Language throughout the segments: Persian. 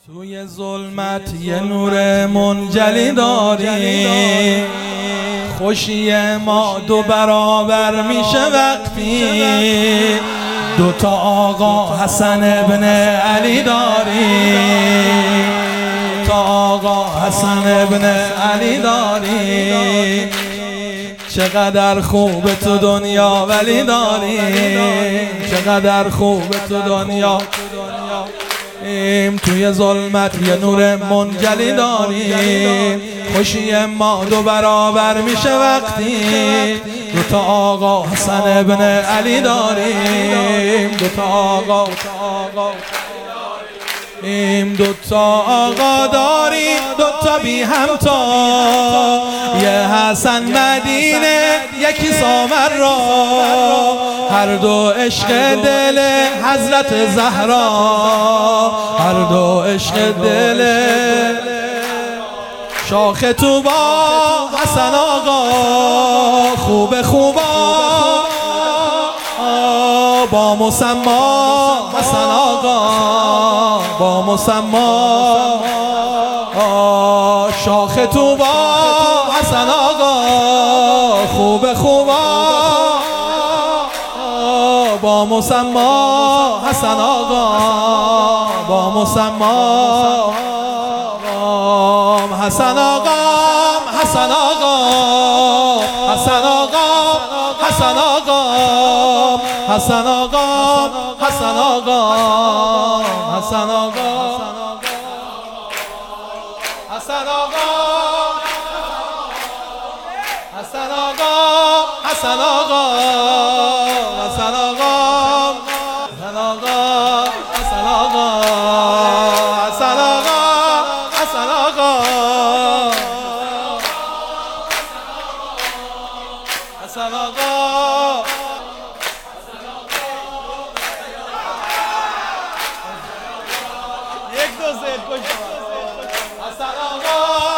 توی ظلمت یه نور منجلی داری، خوشی ما دو برابر میشه وقتی دوتا آقا حسن ابن علی داری. تا آقا حسن ابن علی داری، چقدر خوب تو دنیا ولی داری، چقدر خوب تو دنیا. توی ظلمت یه نور منجلی داریم، خوشی ما دو برابر میشه وقتی دوتا آقا حسن ابن علی داریم. دوتا آقا دوتا آقا داریم، دوتا بی همتا، یه حسن مدینه یکی سامر را، هر دو عشق دل حضرت زهرا، هر دو عشق دل شاخ تو با حسن آقا، خوب خوبا با مسما حسن آقا، با مسما شاخ تو با حسن آقا، خوب خوبا با مسما حسن آقا، با مسما حسن آقا، حسن آقا، حسن آقا، حسن آقا، حسن آقا، حسن آقا، حسن آقا، حسن آقا، حسن آقا، حسن آقا، حسن آقا، حسن آقا، حسن آقا، حسن آقا، حسن آقا، حسن آقا. یک دو سه پشت حسن آقا،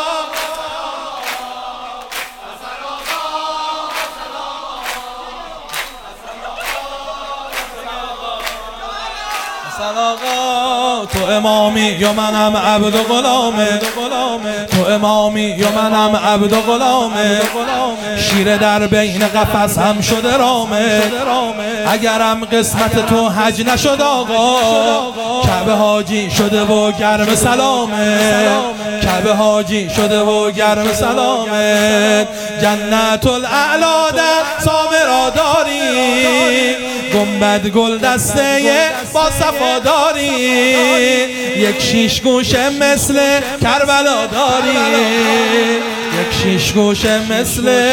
حسن آقا. تو امامی یا منم عبد و غلامه، تو امامی یا منم عبد و غلامه، شیر در بین قفس هم شده رامه، اگرم قسمت تو حج نشد آقا، کعبه حاجی شده و گرم سلامه، کعبه حاجی شده و گرم سلامه. جنت الاعلی در سامرا داری، گنبد گل دسته با صفا داری، یک شیش گوشه مثل کربلا داری، یک شیش گوشه مثل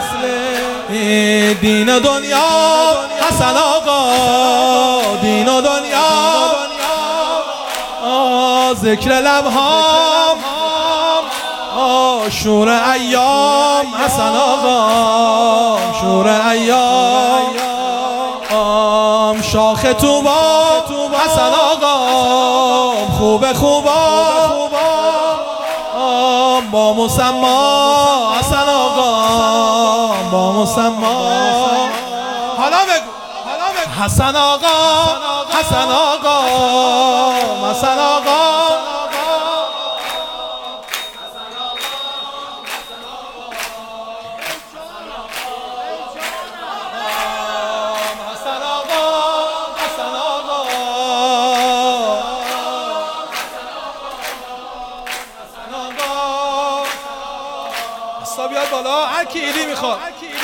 دین و دنیا حسن آقا، دین و دنیا ذکر لبهام شور ایام حسن آقا، شور ایام شاخ تو با حسن آقا، خوب خوبا با مسما حسن آقا، با مسما. حالا بگو حسن آقا، حسن آقا، حسن آقا، بیاد بالا هر کی ایدی میخواد.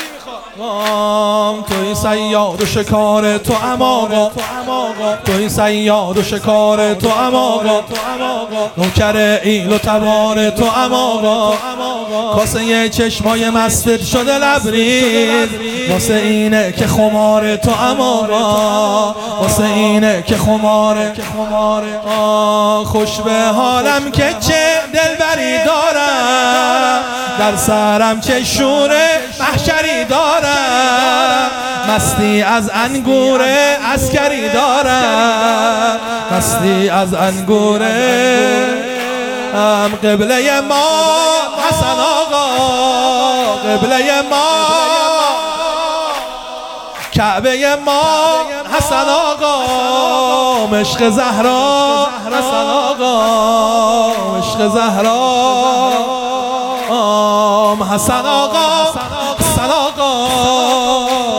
توی صیاد و شکار تو آقا، توی صیاد و شکار تو آقا، نوکر ایل و تبار تو آقا، کاسه چشمای مستت شده لبریز، واسه اینه که خمار تو آقا، واسه اینه که خماره. خوش به حالم که چه دلبری دارم، در سرم چه شور محشری دارم، مستی از انگور عسکری دارم، مستی از انگور قبله ما حسن آقا، قبله ما کعبه ما حسن آقا، مشق زهرا حسن آقا. عشق زهرا حسن آقا